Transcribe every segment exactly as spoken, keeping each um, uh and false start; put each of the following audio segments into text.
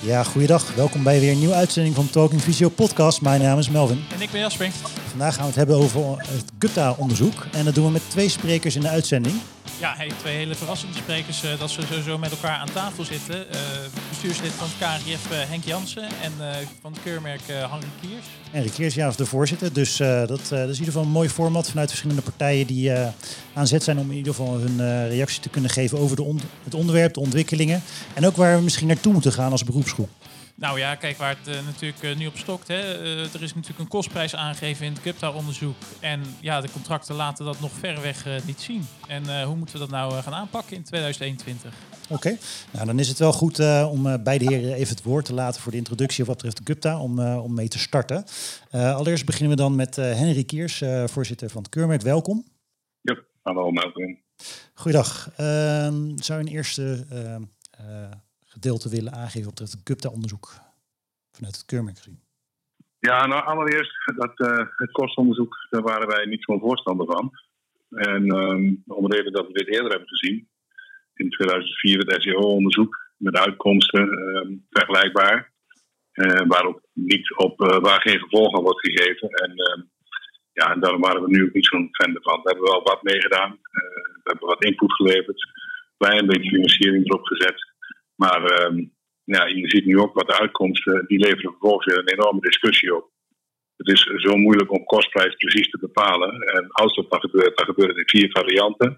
Ja, goeiedag. Welkom bij weer een nieuwe uitzending van Talking Visio podcast. Mijn naam is Melvin. En ik ben Jasper. Vandaag gaan we het hebben over het Gupta-onderzoek. En dat doen we met twee sprekers in de uitzending. Ja, hey, twee hele verrassende sprekers. Uh, dat ze sowieso met elkaar aan tafel zitten. Uh, bestuurslid van het K N G F uh, Henk Jansen en uh, van het keurmerk uh, Henri Kiers. Henri Kiers, ja, is de voorzitter. Dus uh, dat, uh, dat is in ieder geval een mooi format vanuit verschillende partijen die uh, aan zet zijn om in ieder geval hun uh, reactie te kunnen geven over de on- het onderwerp, de ontwikkelingen. En ook waar we misschien naartoe moeten gaan als beroepsgroep. Nou ja, kijk waar het uh, natuurlijk uh, nu op stokt. Hè. Uh, er is natuurlijk een kostprijs aangegeven in het Gupta-onderzoek. En ja, de contracten laten dat nog verreweg uh, niet zien. En uh, hoe moeten we dat nou uh, gaan aanpakken in tweeduizend eenentwintig? Oké, okay. Nou dan is het wel goed uh, om uh, beide heren even het woord te laten voor de introductie wat betreft de Gupta, om, uh, om mee te starten. Uh, allereerst beginnen we dan met uh, Henri Kiers, uh, voorzitter van het keurmerk. Welkom. Ja, hallo Melvin. Goeiedag. Uh, zou je een eerste uh, uh, gedeelte willen aangeven op het Gupta-onderzoek vanuit het keurmerk gezien? Ja, nou allereerst, dat, uh, het kostonderzoek, daar waren wij niet zo'n voorstander van. En um, om de reden dat we dit eerder hebben gezien, in tweeduizend vier het S E O-onderzoek, met uitkomsten um, vergelijkbaar, uh, waar, ook niet op, uh, waar geen gevolg aan wordt gegeven. En uh, ja, en daar waren we nu ook niet zo'n fan van. We hebben wel wat meegedaan, uh, we hebben wat input geleverd, klein beetje financiering erop gezet. Maar um, ja, je ziet nu ook wat de uitkomsten, die leveren vervolgens weer een enorme discussie op. Het is zo moeilijk om kostprijs precies te bepalen. En als dat dan gebeurt, dan gebeurt het in vier varianten.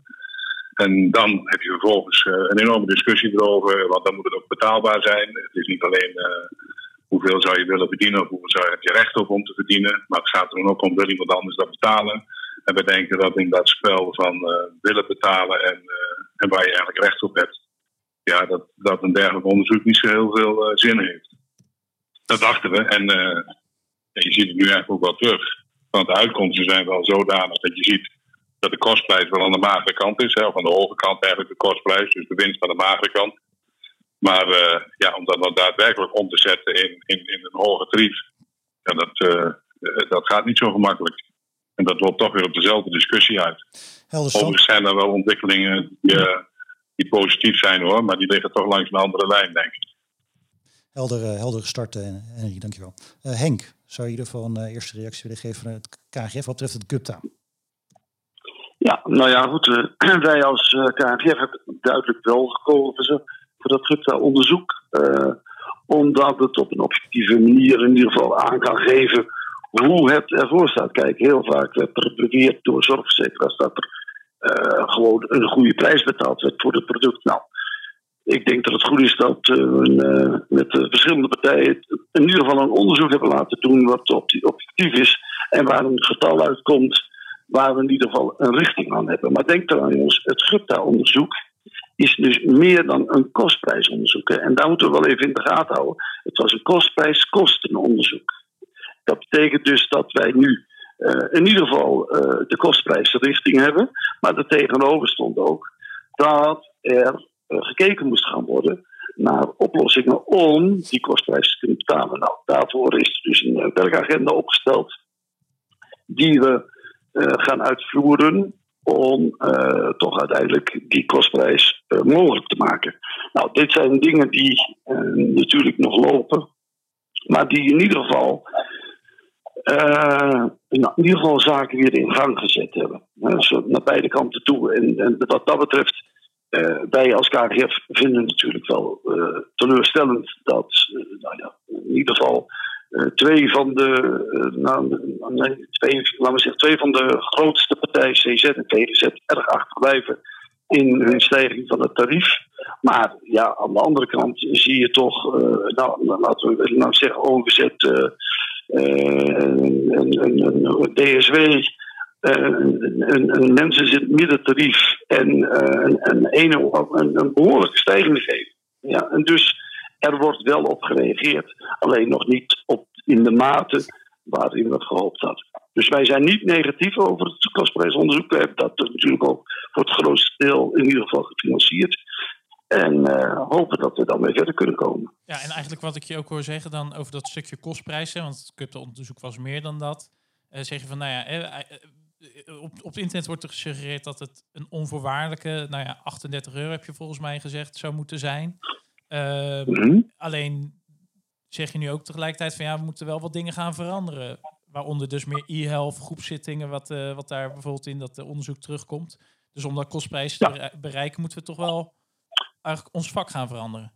En dan heb je vervolgens uh, een enorme discussie erover, want dan moet het ook betaalbaar zijn. Het is niet alleen uh, hoeveel zou je willen verdienen of hoeveel zou je, heb je recht op om te verdienen. Maar het gaat er dan ook om, wil iemand anders dat betalen? En we denken dat in dat spel van uh, willen betalen en, uh, en waar je eigenlijk recht op hebt, ja, dat, dat een dergelijk onderzoek niet zo heel veel uh, zin heeft. Dat dachten we. En uh, je ziet het nu eigenlijk ook wel terug. Want de uitkomsten zijn wel zodanig dat je ziet dat de kostprijs wel aan de magere kant is. Hè, of aan de hoge kant eigenlijk de kostprijs. Dus de winst aan de magere kant. Maar uh, ja, om dat nou daadwerkelijk om te zetten in, in, in een hoger tarief. Ja, dat, uh, dat gaat niet zo gemakkelijk. En dat loopt toch weer op dezelfde discussie uit. Overigens zijn er wel ontwikkelingen die, uh, die positief zijn hoor. Maar die liggen toch langs een andere lijn, denk ik. Helder, uh, helder gestart, uh, Henri, dankjewel. Uh, Henk, zou je in ieder geval een uh, eerste reactie willen geven van het K N G F wat betreft het Gupta? Ja, nou ja, goed. Uh, wij als uh, K N G F hebben duidelijk wel gekozen voor dat Gupta-onderzoek. Uh, omdat het op een objectieve manier in ieder geval aan kan geven hoe het ervoor staat. Kijk, heel vaak werd er beweerd door zorgverzekeraars dat er uh, gewoon een goede prijs betaald werd voor het product. Nou, ik denk dat het goed is dat uh, uh, met de verschillende partijen in ieder geval een onderzoek hebben laten doen wat objectief is en waar een getal uitkomt waar we in ieder geval een richting aan hebben. Maar denk eraan jongens, het Gupta-onderzoek is dus meer dan een kostprijsonderzoek. Hè? En daar moeten we wel even in de gaten houden. Het was een kostprijs-kostenonderzoek. Dat betekent dus dat wij nu uh, in ieder geval uh, de kostprijsrichting hebben, maar er tegenover stond ook dat er uh, gekeken moest gaan worden naar oplossingen om die kostprijs te kunnen betalen. Nou, daarvoor is er dus een werkagenda opgesteld die we uh, gaan uitvoeren om uh, toch uiteindelijk die kostprijs uh, mogelijk te maken. Nou, dit zijn dingen die uh, natuurlijk nog lopen, maar die in ieder geval Uh, in ieder geval zaken weer in gang gezet hebben. Dus naar beide kanten toe. En, en wat dat betreft, uh, wij als K N G F vinden het natuurlijk wel uh, teleurstellend dat uh, nou ja, in ieder geval uh, twee van de uh, nou, nee, twee, laten we zeggen, twee van de grootste partijen, C Z en T G Z, erg achterblijven in hun stijging van het tarief. Maar ja, aan de andere kant zie je toch, uh, nou, laten we nou zeggen, overzet uh, Uh, een, een, een D S W, uh, een, een mensen zit middentarief en uh, een, een, een, een behoorlijke stijging geven. Ja, en dus er wordt wel op gereageerd, alleen nog niet op, in de mate waarin we gehoopt hadden. Dus wij zijn niet negatief over het kostprijsonderzoek. We hebben dat natuurlijk ook voor het grootste deel in ieder geval gefinancierd. En uh, hopen dat we dan weer verder kunnen komen. Ja, en eigenlijk wat ik je ook hoor zeggen dan over dat stukje kostprijzen, want het Gupta-onderzoek was meer dan dat. Uh, zeg je van, nou ja, eh, uh, op, op het internet wordt er gesuggereerd dat het een onvoorwaardelijke, nou ja, achtendertig euro heb je volgens mij gezegd, zou moeten zijn. Uh, mm-hmm. Alleen zeg je nu ook tegelijkertijd van ja, we moeten wel wat dingen gaan veranderen. Waaronder dus meer e-health, groepszittingen, wat, uh, wat daar bijvoorbeeld in dat uh, onderzoek terugkomt. Dus om dat kostprijs te ja. bereiken, moeten we toch wel eigenlijk ons vak gaan veranderen.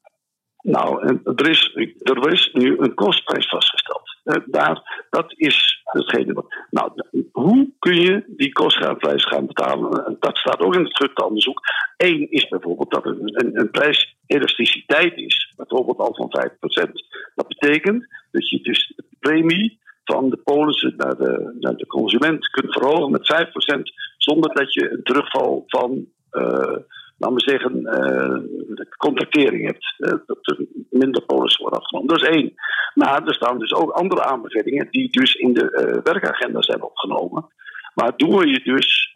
Nou, en er is, er is nu een kostprijs vastgesteld. Uh, daar, dat is hetgene wat. Nou, hoe kun je die kostprijs gaan betalen? Dat staat ook in het Gupta-onderzoek. Eén is bijvoorbeeld dat er een, een prijselasticiteit is, bijvoorbeeld al van vijf procent. Dat betekent dat je dus de premie van de polissen naar de, naar de consument kunt verhogen met vijf procent, zonder dat je een terugval van, uh, laten we zeggen, uh, de contractering hebt. Uh, dat er minder polissen worden afgenomen. Dat is één. Maar er staan dus ook andere aanbevelingen die dus in de uh, werkagenda zijn opgenomen. Waardoor je dus,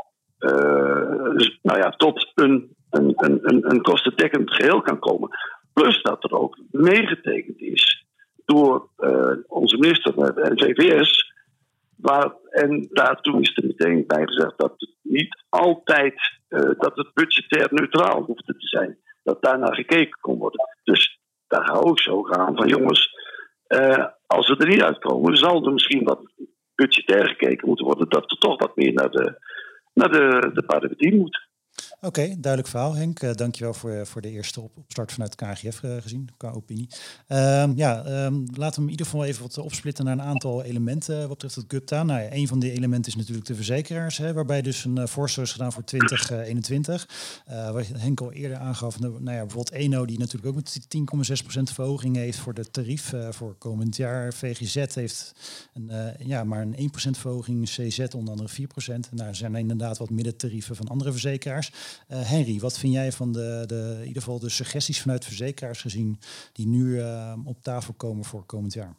uh, dus nou ja, tot een, een, een, een kostendekkend geheel kan komen. Plus dat er ook meegetekend is door uh, onze minister en V V S. Waar, en daartoe is er meteen bij gezegd dat het niet altijd uh, dat het budgetair neutraal hoeft te zijn. Dat daarnaar gekeken kon worden. Dus daar ga ik zo gaan van jongens, uh, als we er niet uitkomen, zal er misschien wat budgetair gekeken moeten worden. Dat er toch wat meer naar de, naar de, de paramedie moet. Oké, okay, duidelijk verhaal, Henk. Uh, dankjewel voor, voor de eerste op, opstart vanuit K N G F uh, gezien, qua opinie. Um, ja, um, laten we in ieder geval even wat opsplitten naar een aantal elementen wat betreft het Gupta. Nou ja, een van die elementen is natuurlijk de verzekeraars, hè, waarbij dus een uh, voorstel is gedaan voor twintig eenentwintig. Uh, wat Henk al eerder aangaf, nou, nou ja, bijvoorbeeld Eno, die natuurlijk ook met tien komma zes procent verhoging heeft voor de tarief uh, voor komend jaar. V G Z heeft een, uh, ja, maar een één procent verhoging, C Z onder andere vier procent. Nou, er zijn inderdaad wat middentarieven van andere verzekeraars. Uh, Henry, wat vind jij van de, de, in ieder geval de suggesties vanuit verzekeraars gezien die nu uh, op tafel komen voor komend jaar?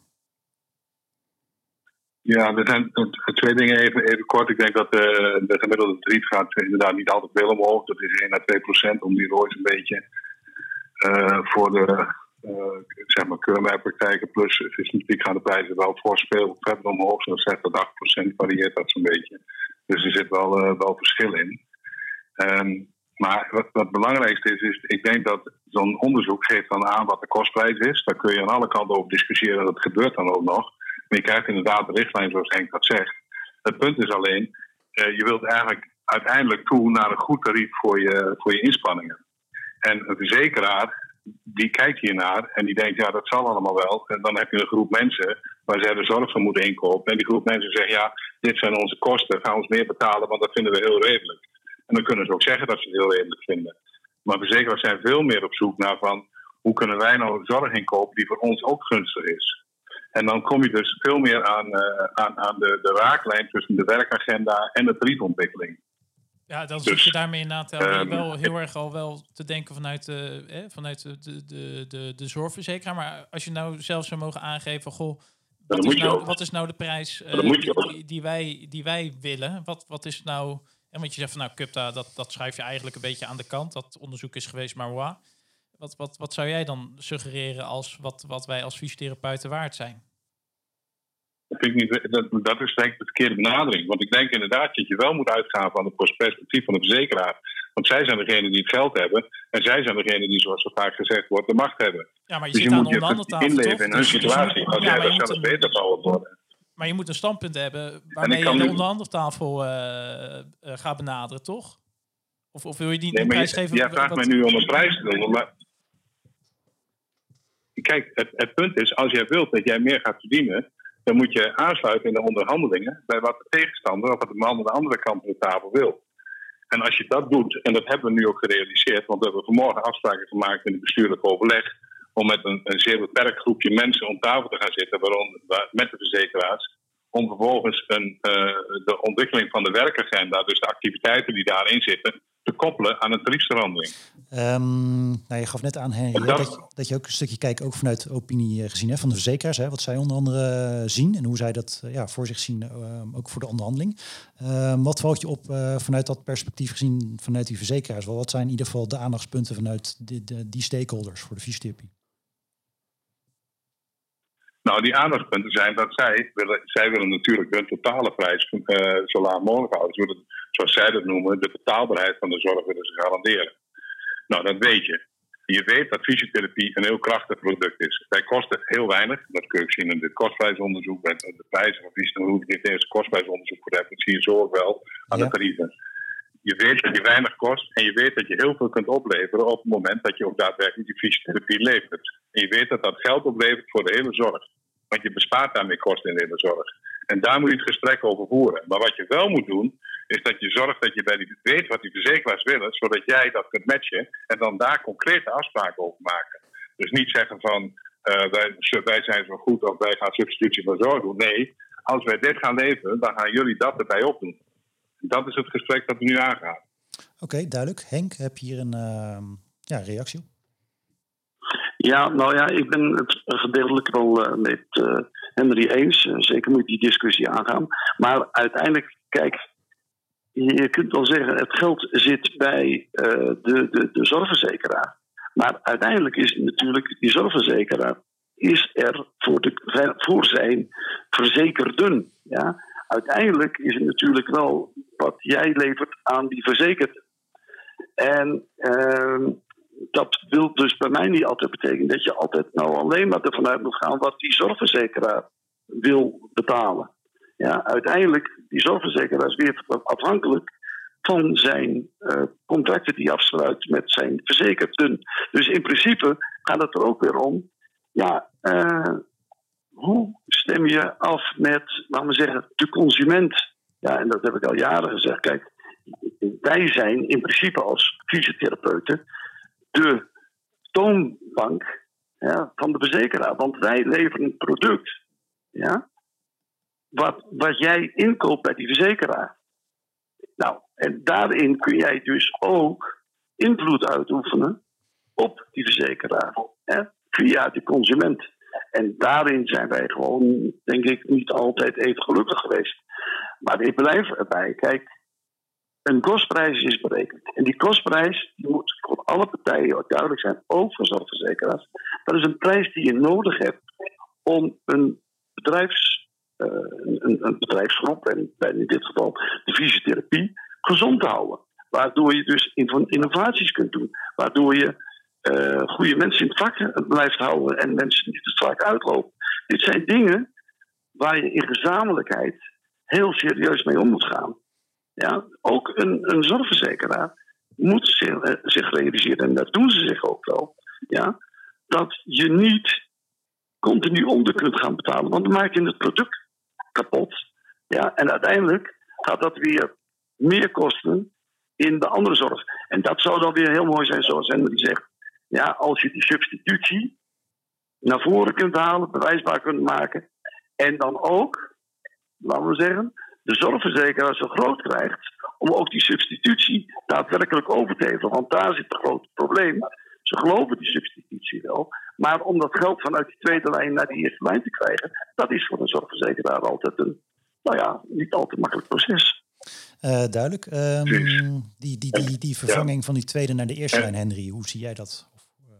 Ja, er zijn twee dingen even, even kort. Ik denk dat de, de gemiddelde tarief gaat inderdaad niet altijd veel omhoog. Dat is één à twee procent om die roos een beetje uh, voor de uh, zeg maar keurmerkpraktijken plus systematiek gaan de prijzen wel voorspelen verder omhoog. Zo'n zes tot acht procent varieert dat zo'n beetje. Dus er zit wel, uh, wel verschil in. Um, maar wat, wat het belangrijkste is, is, ik denk dat zo'n onderzoek geeft dan aan wat de kostprijs is. Daar kun je aan alle kanten over discussiëren, dat gebeurt dan ook nog. Maar je krijgt inderdaad de richtlijn zoals Henk dat zegt. Het punt is alleen, uh, je wilt eigenlijk uiteindelijk toe naar een goed tarief voor je, voor je inspanningen. En een verzekeraar, die kijkt hiernaar en die denkt, ja, dat zal allemaal wel. En dan heb je een groep mensen waar zij de zorg van moeten inkopen. En die groep mensen zegt, ja, dit zijn onze kosten, gaan we ons meer betalen, want dat vinden we heel redelijk. En dan kunnen ze ook zeggen dat ze het heel redelijk vinden. Maar verzekeraars zijn veel meer op zoek naar van, hoe kunnen wij nou zorg inkopen die voor ons ook gunstig is. En dan kom je dus veel meer aan, uh, aan, aan de, de raaklijn tussen de werkagenda en de tariefontwikkeling. Ja, dan zit dus, je daarmee inderdaad um, wel heel erg al wel te denken vanuit, uh, eh, vanuit de, de, de, de zorgverzekeraar. Maar als je nou zelf zou mogen aangeven, goh, wat is nou, wat is nou de prijs uh, die, die, wij, die wij willen? Wat, wat is nou... En want je zegt van nou, Gupta, dat, dat schrijf je eigenlijk een beetje aan de kant. Dat onderzoek is geweest, maar wow. Wat, wat, wat zou jij dan suggereren als wat, wat wij als fysiotherapeuten waard zijn? Dat, vind ik niet, dat, dat is denk ik de verkeerde benadering. Want ik denk inderdaad dat je wel moet uitgaan van het perspectief van de verzekeraar. Want zij zijn degenen die het geld hebben. En zij zijn degenen die, zoals zo vaak gezegd wordt, de macht hebben. Ja, maar je dus zit je aan moet de onderhandeltafel, inleven toch? in hun Dus, situatie. dus, als ja, jij dat zelf een, beter zou worden. Maar je moet een standpunt hebben waarmee je de nu... onderhandeltafel uh, uh, gaat benaderen, toch? Of, of wil je die, nee, die prijs geven? Jij vraagt wat... mij nu om een prijs te doen. Maar... Kijk, het, het punt is, als jij wilt dat jij meer gaat verdienen, dan moet je aansluiten in de onderhandelingen bij wat de tegenstander of wat de man aan de andere kant van de tafel wil. En als je dat doet, en dat hebben we nu ook gerealiseerd, want we hebben vanmorgen afspraken gemaakt in het bestuurlijk overleg, om met een, een zeer beperkt groepje mensen om tafel te gaan zitten, waaronder, met de verzekeraars, om vervolgens een, uh, de ontwikkeling van de werkagenda, dus de activiteiten die daarin zitten, te koppelen aan een tariefsverandering. Um, nou, je gaf net aan, Henry, dat, dat, je, dat je ook een stukje kijkt, ook vanuit opinie gezien hè, van de verzekeraars, hè, wat zij onder andere zien en hoe zij dat uh, ja, voor zich zien, uh, ook voor de onderhandeling. Uh, wat valt je op uh, vanuit dat perspectief gezien, vanuit die verzekeraars? Wel, wat zijn in ieder geval de aandachtspunten vanuit de, de, die stakeholders voor de fysiotherapie? Nou, die aandachtspunten zijn dat zij willen, zij willen natuurlijk hun totale prijs uh, zo laag mogelijk houden. Ze willen, zoals zij dat noemen, de betaalbaarheid van de zorg willen ze garanderen. Nou, dat weet je. Je weet dat fysiotherapie een heel krachtig product is. Wij kosten heel weinig. Dat kun je ook zien in dit kostprijsonderzoek. Met de prijzen van fysiotherapie. Hoef je niet eens kostprijsonderzoek voor te hebben. Dat zie je zo ook wel aan ja. de tarieven. Je weet dat je weinig kost. En je weet dat je heel veel kunt opleveren op het moment dat je ook daadwerkelijk die fysiotherapie levert. En je weet dat dat geld oplevert voor de hele zorg. Want je bespaart daarmee kosten in de hele zorg. En daar moet je het gesprek over voeren. Maar wat je wel moet doen, is dat je zorgt dat je bij die weet wat die verzekeraars willen, zodat jij dat kunt matchen en dan daar concrete afspraken over maken. Dus niet zeggen van, uh, wij, wij zijn zo goed of wij gaan substitutie van zorg doen. Nee, als wij dit gaan leveren, dan gaan jullie dat erbij opdoen. Dat is het gesprek dat we nu aangaan. Oké, okay, duidelijk. Henk, heb je hier een uh, ja, reactie op? Ja, nou ja, ik ben het gedeeltelijk wel uh, met uh, Henry eens. Uh, zeker moet je die discussie aangaan. Maar uiteindelijk, kijk, je kunt wel zeggen, het geld zit bij uh, de, de, de zorgverzekeraar. Maar uiteindelijk is natuurlijk die zorgverzekeraar is er voor, de, voor zijn verzekerden. Ja? Uiteindelijk is het natuurlijk wel wat jij levert aan die verzekerde. En uh, dat wil dus bij mij niet altijd betekenen dat je altijd nou alleen maar ervan uit moet gaan wat die zorgverzekeraar wil betalen. Ja, uiteindelijk, die zorgverzekeraar is weer afhankelijk van zijn uh, contracten die hij afsluit met zijn verzekerden. Dus in principe gaat het er ook weer om, ja, uh, hoe stem je af met, laten we zeggen, de consument? Ja, en dat heb ik al jaren gezegd. Kijk, wij zijn in principe als fysiotherapeuten de toonbank ja, van de verzekeraar. Want wij leveren een product, ja, wat, wat jij inkoopt bij die verzekeraar. Nou, en daarin kun jij dus ook invloed uitoefenen op die verzekeraar. Hè, via de consument. En daarin zijn wij gewoon, denk ik, niet altijd even gelukkig geweest. Maar ik blijf erbij. Kijk, een kostprijs is berekend. En die kostprijs die moet voor alle partijen duidelijk zijn, ook voor zorgverzekeraars. Dat is een prijs die je nodig hebt om een, bedrijfs, uh, een, een bedrijfsgroep, en in dit geval de fysiotherapie, gezond te houden. Waardoor je dus innovaties kunt doen. Waardoor je uh, goede mensen in het vak blijft houden en mensen niet het vak uitlopen. Dit zijn dingen waar je in gezamenlijkheid heel serieus mee om moet gaan. Ja, ook een, een zorgverzekeraar moet zich, uh, zich realiseren, en dat doen ze zich ook wel, ja, dat je niet continu onder kunt gaan betalen, want dan maak je het product kapot. Ja, en uiteindelijk gaat dat weer meer kosten in de andere zorg. En dat zou dan weer heel mooi zijn, zoals Henry zegt. Ja, als je die substitutie naar voren kunt halen, bewijsbaar kunt maken, en dan ook, laten we zeggen, de zorgverzekeraar zo groot krijgt om ook die substitutie daadwerkelijk over te hevelen. Want daar zit het grote probleem. Ze geloven die substitutie wel, maar om dat geld vanuit die tweede lijn naar die eerste lijn te krijgen, dat is voor een zorgverzekeraar altijd een, nou ja, niet altijd makkelijk proces. Uh, duidelijk. Um, die, die, die, die vervanging ja. van die tweede naar de eerste lijn, Henry, hoe zie jij dat?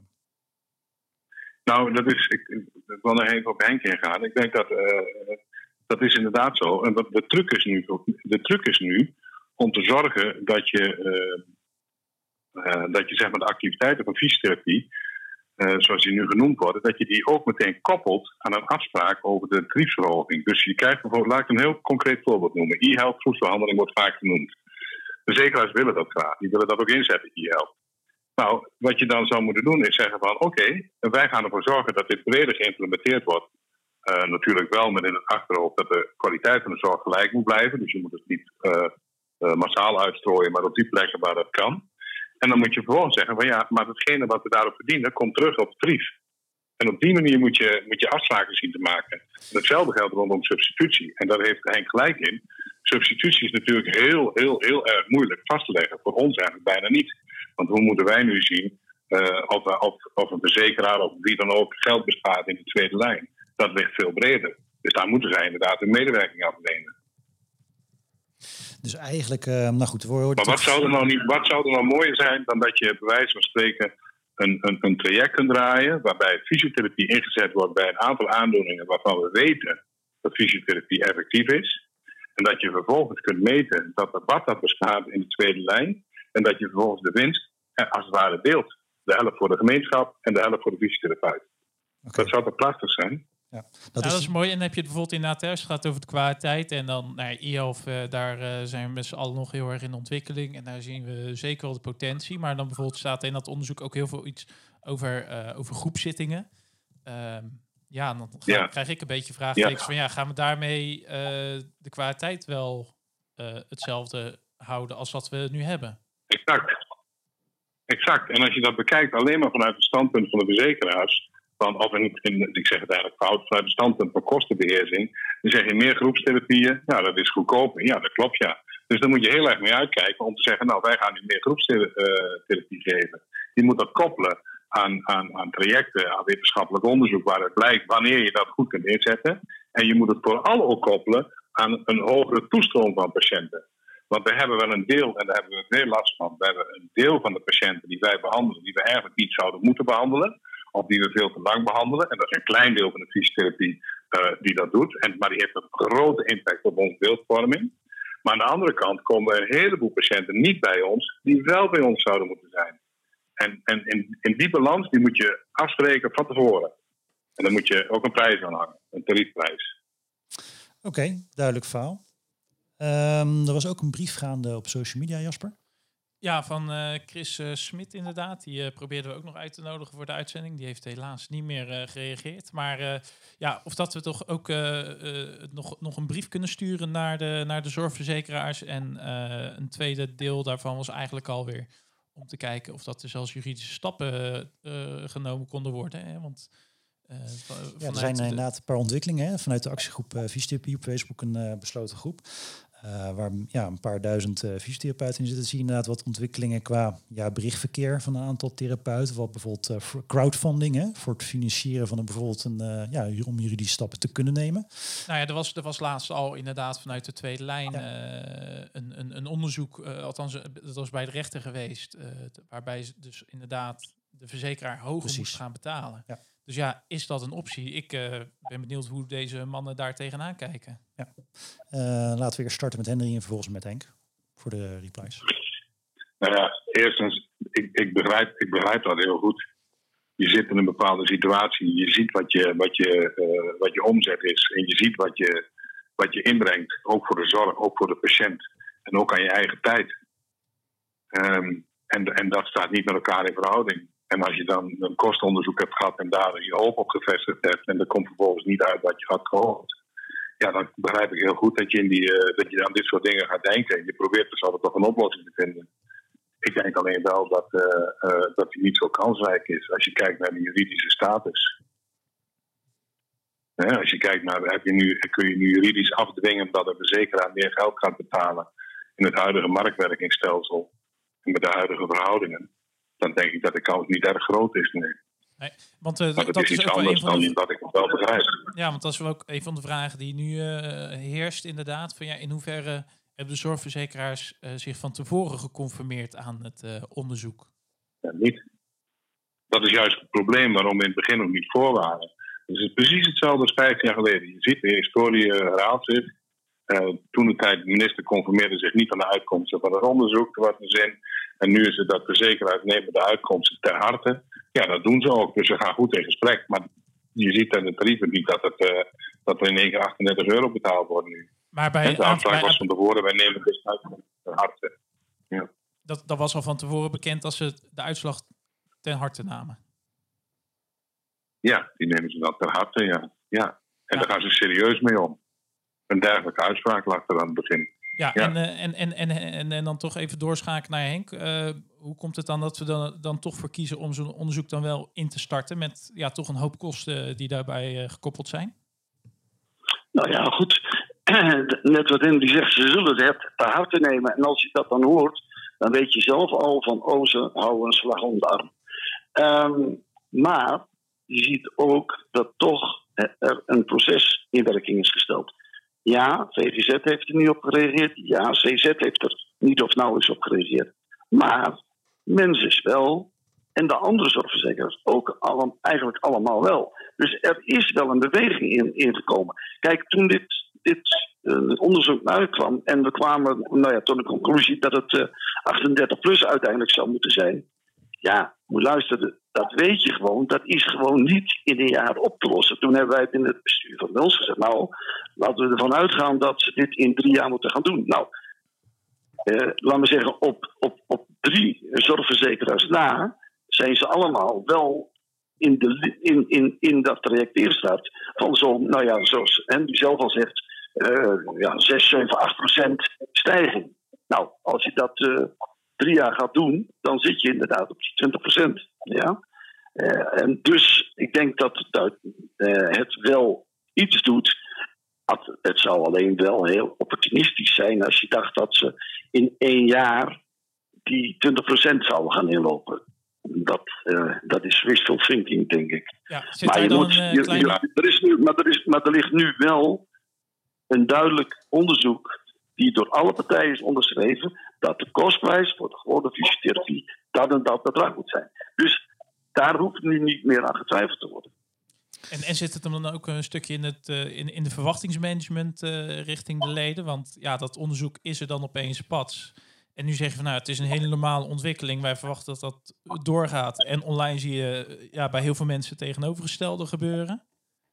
Nou, dat is, ik, ik wil nog even op Henk ingaan. Ik denk dat uh, dat is inderdaad zo. En de truc is nu, de truc is nu om te zorgen dat je, uh, uh, dat je zeg maar de activiteiten van fysiotherapie, uh, zoals die nu genoemd worden, dat je die ook meteen koppelt aan een afspraak over de tariefsverhoging. Dus je krijgt bijvoorbeeld, laat ik een heel concreet voorbeeld noemen. E-health, voedselbehandeling wordt vaak genoemd. De verzekeraars willen dat graag. Die willen dat ook inzetten, e-health. Nou, wat je dan zou moeten doen is zeggen van oké, okay, wij gaan ervoor zorgen dat dit breder geïmplementeerd wordt. Uh, natuurlijk wel met in het achterhoofd dat de kwaliteit van de zorg gelijk moet blijven. Dus je moet het niet uh, uh, massaal uitstrooien, maar op die plekken waar dat kan. En dan moet je vervolgens zeggen van ja, maar hetgene wat we daarop verdienen komt terug op de tarief. En op die manier moet je, moet je afspraken zien te maken. En hetzelfde geldt rondom substitutie. En daar heeft Henk gelijk in. Substitutie is natuurlijk heel, heel, heel erg moeilijk vast te leggen. Voor ons eigenlijk bijna niet. Want hoe moeten wij nu zien uh, of, of, of een verzekeraar of wie dan ook geld bespaart in de tweede lijn? Dat ligt veel breder. Dus daar moeten zij inderdaad een medewerking aan verlenen. Dus eigenlijk, uh, nou goed. We maar wat zou, er nou niet, wat zou er nou mooier zijn dan dat je bij wijze van spreken een, een, een traject kunt draaien waarbij fysiotherapie ingezet wordt bij een aantal aandoeningen waarvan we weten dat fysiotherapie effectief is. En dat je vervolgens kunt meten dat er wat dat bestaat in de tweede lijn. En dat je vervolgens de winst als het ware deelt. De helft voor de gemeenschap en de helft voor de fysiotherapeut. Okay. Dat zou toch prachtig zijn? Ja, dat, nou, is... dat is mooi. En dan heb je het bijvoorbeeld inderdaad, als het gaat over de kwaliteit. En dan, nou, I A F, uh, daar uh, zijn we met z'n allen nog heel erg in ontwikkeling. En daar zien we zeker wel de potentie. Maar dan bijvoorbeeld staat in dat onderzoek ook heel veel iets over, uh, over groepszittingen. Uh, ja, dan ga, ja. krijg ik een beetje vraagtekens ja. van, ja, gaan we daarmee uh, de kwaliteit wel uh, hetzelfde houden als wat we nu hebben? Exact. Exact. En als je dat bekijkt alleen maar vanuit het standpunt van de verzekeraars... Van, of in, in, ik zeg het eigenlijk fout, vanuit het standpunt van kostenbeheersing. Dan zeg je meer groepstherapieën, ja, dat is goedkoper. Ja, dat klopt, ja. Dus daar moet je heel erg mee uitkijken om te zeggen, nou, wij gaan nu meer groepstherapie geven. Je moet dat koppelen aan, aan, aan trajecten, aan wetenschappelijk onderzoek, waar het blijkt wanneer je dat goed kunt inzetten. En je moet het vooral ook koppelen aan een hogere toestroom van patiënten. Want we hebben wel een deel, en daar hebben we veel last van, we hebben een deel van de patiënten die wij behandelen, die we eigenlijk niet zouden moeten behandelen. Of die we veel te lang behandelen. En dat is een klein deel van de fysiotherapie uh, die dat doet. En, maar die heeft een grote impact op onze beeldvorming. Maar aan de andere kant komen er een heleboel patiënten niet bij ons... die wel bij ons zouden moeten zijn. En, en in, in die balans die moet je afspreken van tevoren. En dan moet je ook een prijs aan hangen. Een tariefprijs. Oké, okay, duidelijk verhaal. Um, er was ook een brief gaande op social media, Jasper. Ja, van uh, Chris uh, Smit inderdaad. Die uh, probeerden we ook nog uit te nodigen voor de uitzending. Die heeft helaas niet meer uh, gereageerd. Maar uh, ja, of dat we toch ook uh, uh, nog, nog een brief kunnen sturen naar de, naar de zorgverzekeraars. En uh, een tweede deel daarvan was eigenlijk alweer om te kijken of dat er zelfs juridische stappen uh, genomen konden worden. Hè? Want uh, ja, er zijn de... inderdaad een paar ontwikkelingen hè? Vanuit de actiegroep uh, Fysiotherapie op Facebook, een uh, besloten groep. Uh, waar ja, een paar duizend uh, fysiotherapeuten in zitten. Zie je inderdaad wat ontwikkelingen qua ja, berichtverkeer van een aantal therapeuten. Wat bijvoorbeeld uh, crowdfunding, hè, voor het financieren van een, bijvoorbeeld een, uh, ja, om juridische stappen te kunnen nemen. Nou ja, er was, er was laatst al inderdaad vanuit de tweede lijn ja. uh, een, een, een onderzoek, uh, althans dat was bij de rechter geweest, uh, t- waarbij ze dus inderdaad de verzekeraar hoger Precies. moest gaan betalen. Ja. Dus ja, is dat een optie? Ik uh, ben benieuwd hoe deze mannen daar tegenaan kijken. Ja. Uh, laten we weer starten met Henry en vervolgens met Henk voor de replies. Nou ja, eerstens, ik, ik, begrijp, ik begrijp dat heel goed. Je zit in een bepaalde situatie. Je ziet wat je, wat je, uh, wat je omzet is. En je ziet wat je, wat je inbrengt. Ook voor de zorg, ook voor de patiënt. En ook aan je eigen tijd. Um, en, en dat staat niet met elkaar in verhouding. En als je dan een kostenonderzoek hebt gehad en daar je hoop op gevestigd hebt en er komt vervolgens niet uit wat je had gehoopt, ja, dan begrijp ik heel goed dat je, in die, uh, dat je aan dit soort dingen gaat denken. En je probeert dus altijd toch een oplossing te vinden. Ik denk alleen wel dat, uh, uh, dat die niet zo kansrijk is als je kijkt naar de juridische status. Hè, als je kijkt naar, heb je nu, kun je nu juridisch afdwingen dat een verzekeraar meer geld gaat betalen in het huidige marktwerkingsstelsel en met de huidige verhoudingen. Dan denk ik dat de kans niet erg groot is. Nee. Nee, want uh, maar dat, dat is is iets ook anders wel een van de... dan dat ik nog wel begrijp. Ja, want dat is ook een van de vragen die nu uh, heerst inderdaad. Van, ja, in hoeverre hebben de zorgverzekeraars uh, zich van tevoren geconformeerd aan het uh, onderzoek? Ja, niet. Dat is juist het probleem waarom we in het begin ook niet voor waren. Dus het is precies hetzelfde als vijftien jaar geleden. Je ziet, de historie uh, herhaalt zich. Uh, toen de tijd, de minister conformeerde zich niet aan de uitkomsten van het onderzoek. Er was een zin. En nu is het dat verzekeraars nemen de uitkomsten ter harte. Ja, dat doen ze ook. Dus ze gaan goed in gesprek. Maar je ziet aan de tarieven niet dat, het, uh, dat er in één keer achtendertig euro betaald wordt nu. Maar bij, en de afspraak was van tevoren, wij nemen de uitkomsten ter harte. Ja. Dat, dat was al van tevoren bekend als ze de uitslag ten harte namen? Ja, die nemen ze dan ter harte, ja. ja. En ja. Daar gaan ze serieus mee om. Een dergelijke uitspraak lag er aan het begin. Ja, ja. En, uh, en, en, en, en, en dan toch even doorschakelen naar Henk. Uh, hoe komt het dan dat we dan, dan toch voor kiezen om zo'n onderzoek dan wel in te starten met ja, toch een hoop kosten die daarbij uh, gekoppeld zijn? Nou ja, goed. Net wat Henry zegt, ze zullen het ter harte nemen. En als je dat dan hoort, dan weet je zelf al van, oh, ze houden een slag om de arm. Um, maar je ziet ook dat toch er een proces in werking is gesteld. Ja, V G Z heeft er niet op gereageerd. Ja, C Z heeft er niet of nauwelijks op gereageerd. Maar Mensis wel. En de andere zorgverzekeraars ook alle, eigenlijk allemaal wel. Dus er is wel een beweging in, in gekomen. Kijk, toen dit, dit uh, onderzoek uitkwam en we kwamen nou ja, tot de conclusie dat het uh, achtendertig plus uiteindelijk zou moeten zijn. Ja, moet luisteren, dat weet je gewoon, dat is gewoon niet in een jaar op te lossen. Toen hebben wij binnen het bestuur van Wils gezegd, nou, laten we ervan uitgaan dat ze dit in drie jaar moeten gaan doen. Nou, eh, laten we zeggen, op, op, op drie zorgverzekeraars na zijn ze allemaal wel in, de, in, in, in dat traject ingestart van zo'n, nou ja, zoals Henry zelf al zegt, uh, ja, zes, zeven, acht procent stijging. Nou, als je dat uh, drie jaar gaat doen, dan zit je inderdaad op die twintig procent. Ja? Uh, en dus, ik denk dat, dat uh, het wel iets doet. Het zou alleen wel heel opportunistisch zijn als je dacht dat ze in één jaar die twintig procent zouden gaan inlopen. Dat, uh, dat is wishful thinking, denk ik. Ja, zit maar, je dan moet, een, je, kleine... je, er is nu, maar, er is, maar er ligt nu wel een duidelijk onderzoek die door alle partijen is onderschreven, dat de kostprijs voor de gewone fysiotherapie dat en dat bedrag moet zijn. Dus daar hoeft nu niet meer aan getwijfeld te worden. En, en zit het hem dan ook een stukje in, het, uh, in, in de verwachtingsmanagement uh, richting de leden? Want ja, dat onderzoek is er dan opeens pats. En nu zeg je van, nou, het is een hele normale ontwikkeling. Wij verwachten dat dat doorgaat. En online zie je ja, bij heel veel mensen tegenovergestelde gebeuren.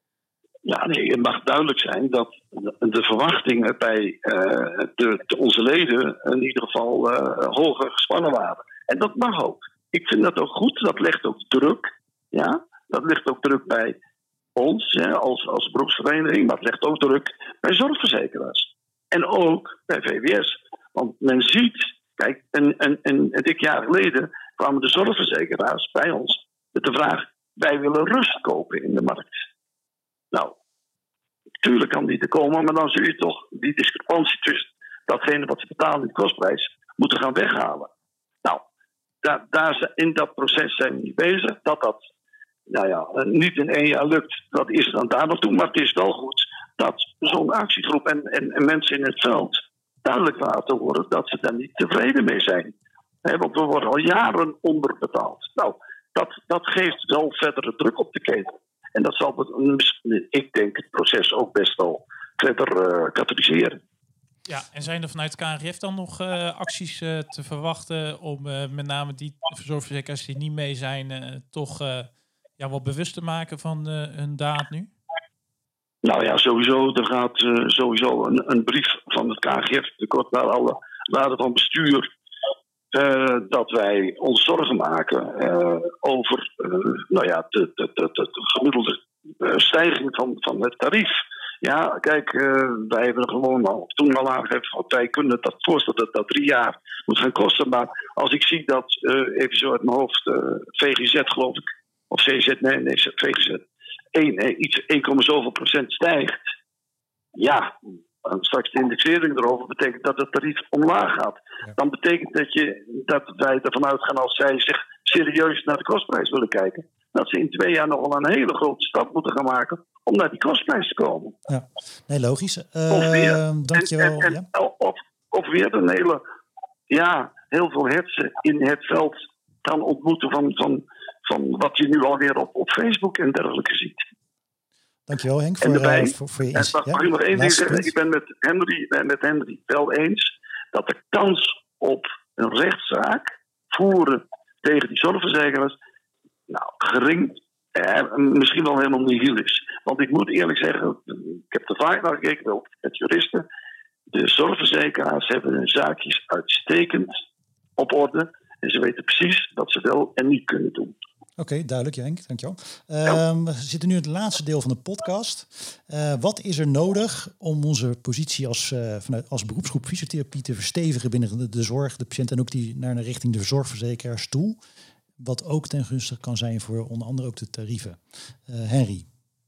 Ja, nee, het mag duidelijk zijn dat de verwachtingen bij uh, de, de, onze leden in ieder geval uh, hoger gespannen waren. En dat mag ook. Ik vind dat ook goed. Dat legt ook druk. Ja? Dat legt ook druk bij ons ja, als, als beroepsvereniging. Maar het legt ook druk bij zorgverzekeraars. En ook bij V W S. Want men ziet, kijk, een, een, een, een dik jaar geleden kwamen de zorgverzekeraars bij ons met de vraag, wij willen rust kopen in de markt. Nou, natuurlijk kan die er komen, maar dan zul je toch die discrepantie tussen datgene wat ze betalen in de kostprijs moeten gaan weghalen. Nou, daar, daar, in dat proces zijn we niet bezig. Dat dat nou ja, niet in één jaar lukt, dat is dan daar nog toe. Maar het is wel goed dat zo'n actiegroep en, en, en mensen in het veld duidelijk laten horen dat ze daar niet tevreden mee zijn. He, want we worden al jaren onderbetaald. Nou, dat, dat geeft wel verdere druk op de keten. En dat zal, ik denk, het proces ook best wel verder uh, katalyseren. Ja, en zijn er vanuit K N G F dan nog uh, acties uh, te verwachten om uh, met name die zorgverzekeraars die niet mee zijn, uh, toch uh, ja, wat bewust te maken van uh, hun daad nu? Nou ja, sowieso. Er gaat uh, sowieso een, een brief van het K N G F tekort naar alle raden van bestuur. Uh, dat wij ons zorgen maken uh, over uh, nou ja, de, de, de, de gemiddelde uh, stijging van, van het tarief. Ja, kijk, uh, wij hebben gewoon al toen al aangegeven, wij kunnen dat voorstellen dat dat drie jaar moet gaan kosten. Maar als ik zie dat, uh, even zo uit mijn hoofd, uh, V G Z geloof ik, of C Z, nee, nee, V G Z, één, eh, iets één, zoveel procent stijgt. Ja, en straks de indexering erover betekent dat het tarief omlaag gaat. Ja. Dan betekent dat, je, dat wij ervan uitgaan als zij zich serieus naar de kostprijs willen kijken, dat ze in twee jaar nog wel een hele grote stap moeten gaan maken om naar die kostprijs te komen. Ja, nee, logisch. Uh, of weer, dankjewel. En, en, ja. of, of weer een hele, ja, heel veel hetsen in het veld gaan ontmoeten van, van, van wat je nu alweer op, op Facebook en dergelijke ziet. Dankjewel Henk voor, erbij, uh, voor, voor je inzicht. Mag ik nog één ding zeggen? Ik ben met Henry, met Henry wel eens dat de kans op een rechtszaak voeren tegen die zorgverzekeraars nou, gering, eh, misschien wel helemaal nihil is. Want ik moet eerlijk zeggen, ik heb er vaak naar gekeken, ook met juristen. De zorgverzekeraars hebben hun zaakjes uitstekend op orde. En ze weten precies wat ze wel en niet kunnen doen. Oké, okay, duidelijk Henk, dankjewel. Uh, ja. We zitten nu in het laatste deel van de podcast. Uh, wat is er nodig om onze positie als, uh, vanuit, als beroepsgroep fysiotherapie te verstevigen binnen de, de zorg, de patiënt en ook die naar de richting de zorgverzekeraars toe? Wat ook ten gunste kan zijn voor onder andere ook de tarieven. Uh, Henry.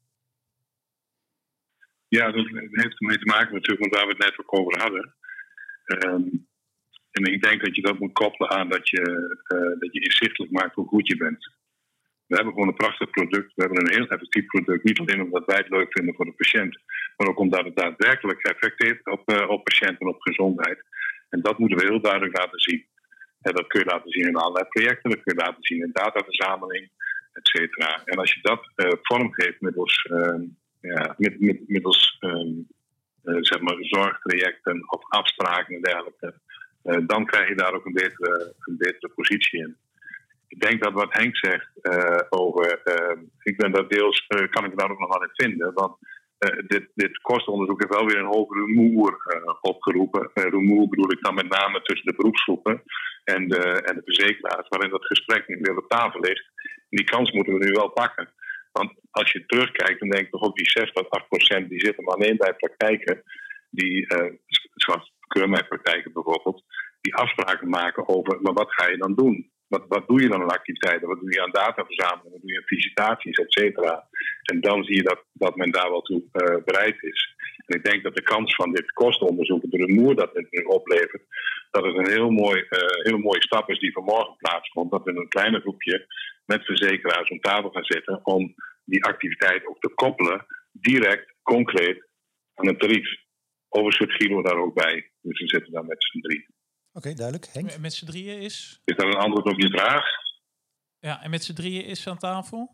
Ja, dat heeft ermee te maken natuurlijk, want waar we het net ook over hadden. Um, en ik denk dat je dat moet koppelen aan dat je, uh, dat je inzichtelijk maakt hoe goed je bent. We hebben gewoon een prachtig product. We hebben een heel effectief product. Niet alleen omdat wij het leuk vinden voor de patiënt, maar ook omdat het daadwerkelijk effect heeft op, uh, op patiënten en op gezondheid. En dat moeten we heel duidelijk laten zien. En dat kun je laten zien in allerlei projecten. Dat kun je laten zien in dataverzameling, et cetera. En als je dat uh, vormgeeft middels, uh, ja, mit, mit, middels um, uh, zeg maar zorgtrajecten of afspraken en dergelijke, uh, dan krijg je daar ook een betere, een betere positie in. ik denk dat wat Henk zegt uh, over... Uh, ik ben dat deels... Uh, kan ik daar ook nog wel in vinden. Want uh, dit, dit kostenonderzoek heeft wel weer een hoog rumoer uh, opgeroepen. Uh, rumoer bedoel ik dan met name tussen de beroepsgroepen en de, en de verzekeraars. Waarin dat gesprek niet weer op tafel ligt. En die kans moeten we nu wel pakken. Want als je terugkijkt, dan denk ik toch ook die zes tot acht procent... die zitten maar alleen bij praktijken... die, uh, zoals keurmerkpraktijken bijvoorbeeld... die afspraken maken over, maar wat ga je dan doen? Wat, wat doe je dan aan activiteiten? Wat doe je aan dataverzameling? Wat doe je aan visitaties, et cetera? En dan zie je dat, dat men daar wel toe uh, bereid is. En ik denk dat de kans van dit kostenonderzoek, de rumoer dat het nu oplevert, dat het een heel, mooi, uh, heel mooie stap is die vanmorgen plaatsvond. Dat we in een kleine groepje met verzekeraars om tafel gaan zitten om die activiteit ook te koppelen, direct, concreet, aan een tarief. Overigens zit Guido daar ook bij. Dus we zitten daar met z'n drie. Oké, okay, duidelijk. Henk? Met z'n drieën is... Is dat een antwoord op je vraag? Ja, en met z'n drieën is aan tafel?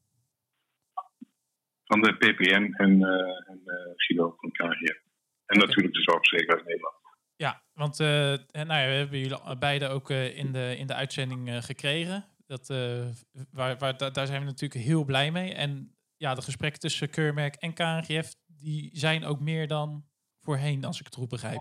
Van de P P M en, uh, en uh, Guido van K G F. En okay. Natuurlijk de Zorgverzekeraars Nederland. Ja, want uh, nou ja, we hebben jullie beide ook uh, in, de, in de uitzending uh, gekregen. Dat, uh, waar, waar, da, daar zijn we natuurlijk heel blij mee. En ja, de gesprekken tussen Keurmerk en K N G F... die zijn ook meer dan voorheen, als ik het goed begrijp.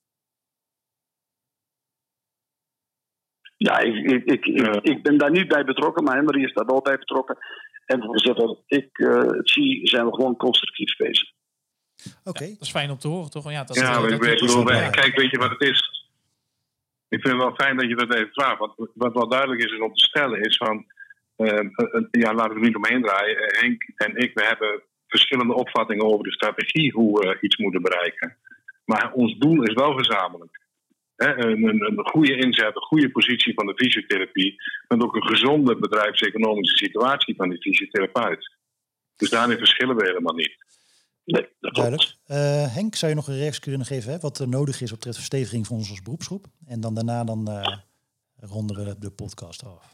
Ja, ik, ik, ik, ik, ik ben daar niet bij betrokken, maar Marie is daar wel bij betrokken. En voor zover ik uh, het zie, zijn we gewoon constructief bezig. Oké. Okay. Ja, dat is fijn om te horen, toch? Ja, dat, ja dat, dat, dat, weet, dat bedoel, ja. Kijk, weet je wat het is? Ik vind het wel fijn dat je dat even vraagt. Wat, wat wel duidelijk is, is om te stellen, is van... Uh, uh, ja, laten we er niet omheen draaien. Uh, Henk en ik, we hebben verschillende opvattingen over de strategie hoe we uh, iets moeten bereiken. Maar ons doel is wel gezamenlijk. He, een, een, een goede inzet, een goede positie van de fysiotherapie, met ook een gezonde bedrijfseconomische situatie van die fysiotherapeut. Dus daarin verschillen we helemaal niet. Nee, dat duidelijk. Uh, Henk, zou je nog een reactie kunnen geven, hè, wat er nodig is op de versteviging van ons als beroepsgroep? En dan daarna dan, uh, ronden we de podcast af.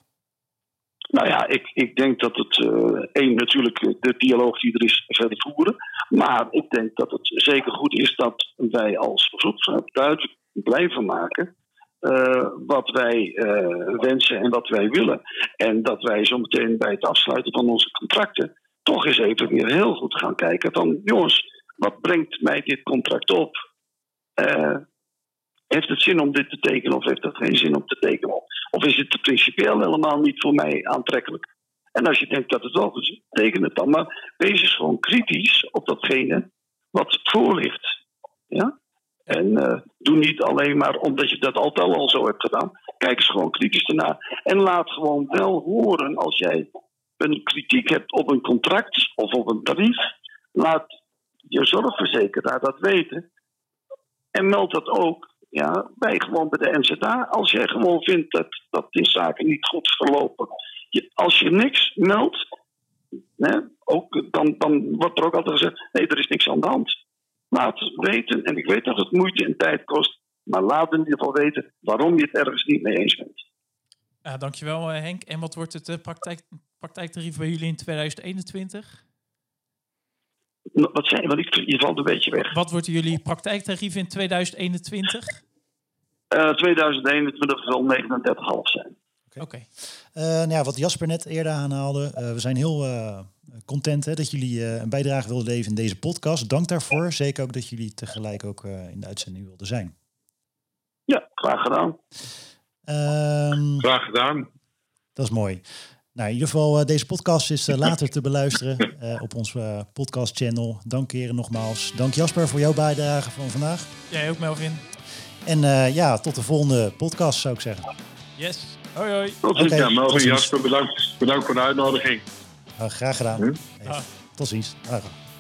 Nou ja, ik, ik denk dat het, uh, één, natuurlijk de dialoog die er is, verder voeren. Maar ik denk dat het zeker goed is dat wij als beroepsgroep duidelijk blijven maken uh, wat wij uh, wensen en wat wij willen. En dat wij zo meteen bij het afsluiten van onze contracten toch eens even weer heel goed gaan kijken van, jongens, wat brengt mij dit contract op? Uh, heeft het zin om dit te tekenen of heeft het geen zin om te tekenen? Of is het principieel helemaal niet voor mij aantrekkelijk? En als je denkt dat het wel goed is, teken het dan. Maar wees eens gewoon kritisch op datgene wat voor ligt. Ja? En uh, doe niet alleen maar omdat je dat altijd al zo hebt gedaan. Kijk eens gewoon kritisch ernaar. En laat gewoon wel horen als jij een kritiek hebt op een contract of op een tarief. Laat je zorgverzekeraar dat weten. En meld dat ook. Ja, bij gewoon bij de N Z A. Als jij gewoon vindt dat, dat die zaken niet goed verlopen. Je, als je niks meldt, hè, ook, dan, dan wordt er ook altijd gezegd, nee, er is niks aan de hand. Laat het weten, en ik weet dat het moeite en tijd kost, maar laat in ieder geval weten waarom je het ergens niet mee eens bent. Ja, dankjewel Henk. En wat wordt het uh, praktijk, praktijktarief bij jullie in tweeduizend eenentwintig? Wat zei je? Want ik, je valt een beetje weg. Wat wordt jullie praktijktarief in tweeduizend eenentwintig? Uh, tweeduizend eenentwintig zal negenendertig komma vijf zijn. Oké. Okay. Uh, nou ja, wat Jasper net eerder aanhaalde. Uh, we zijn heel uh, content hè, dat jullie uh, een bijdrage wilden leveren in deze podcast. Dank daarvoor. Zeker ook dat jullie tegelijk ook uh, in de uitzending wilden zijn. Ja, graag gedaan. Um, graag gedaan. Dat is mooi. Nou, in ieder geval, uh, deze podcast is uh, later te beluisteren uh, op ons uh, podcast-channel. Dank heren nogmaals. Dank Jasper voor jouw bijdrage van vandaag. Jij ook, Melvin. En uh, ja, tot de volgende podcast zou ik zeggen. Yes. Hoi, hoi. Tot ziens. Okay, ja, Melvin, Jasper, bedankt, bedankt voor de uitnodiging. Uh, graag gedaan. Hm? Hey, ah. Tot ziens. Ah.